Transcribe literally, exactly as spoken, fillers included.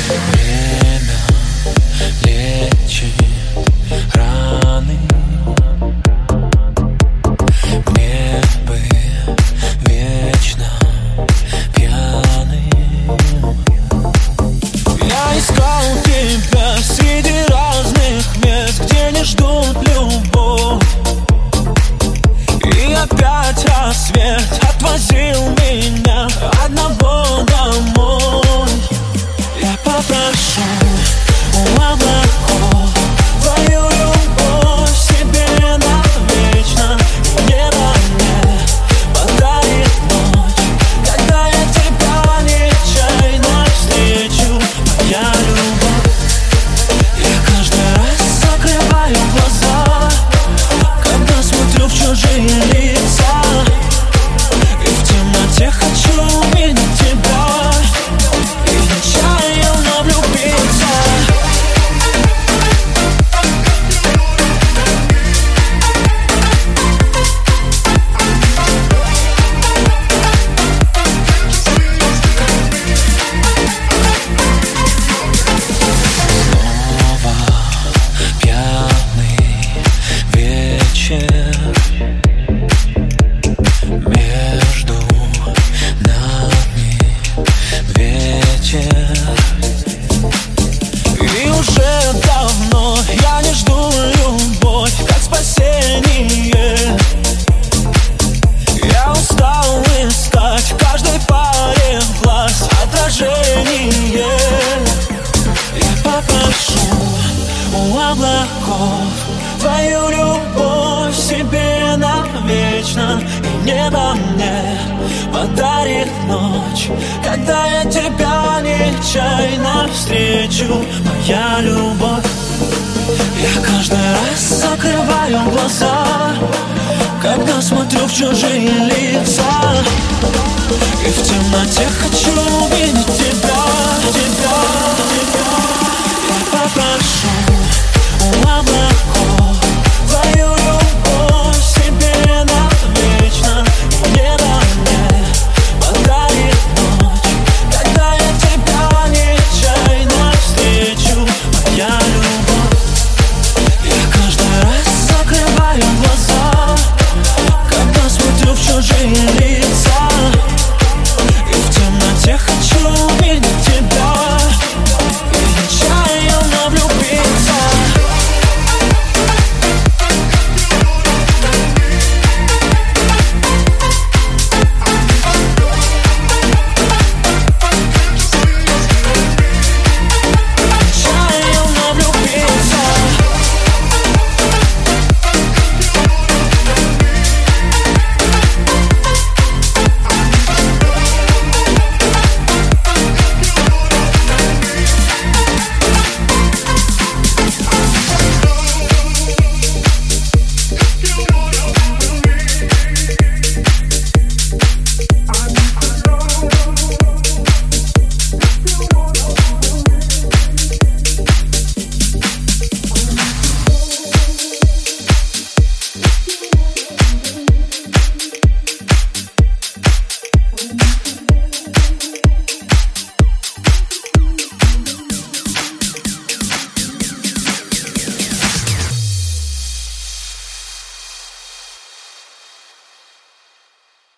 Время лечит раны. Мне бы вечно пьяным. Я искал тебя среди разных мест, где не ждут любовь. И опять рассвет отвозил меня одного домой. Я попрошу у облаков твою любовь себе навечно. Небо мне подарит ночь, когда я тебя нечаянно встречу. Моя любовь. Я каждый раз закрываю глаза, когда смотрю в чужие лица, и в темноте хочу увидеть тебя и нечаянно влюбиться. Снова пьяный вечер. Между нами вечер. И уже давно я не жду любовь как спасение. Я устал искать в каждой паре глаз отражение. Я попрошу у облаков твою любовь себе навечно. И небо мне подарит ночь, когда я тебя нечаянно встречу. Моя любовь. Я каждый раз закрываю глаза, когда смотрю в чужие лица, и в темноте хочу увидеть тебя, тебя.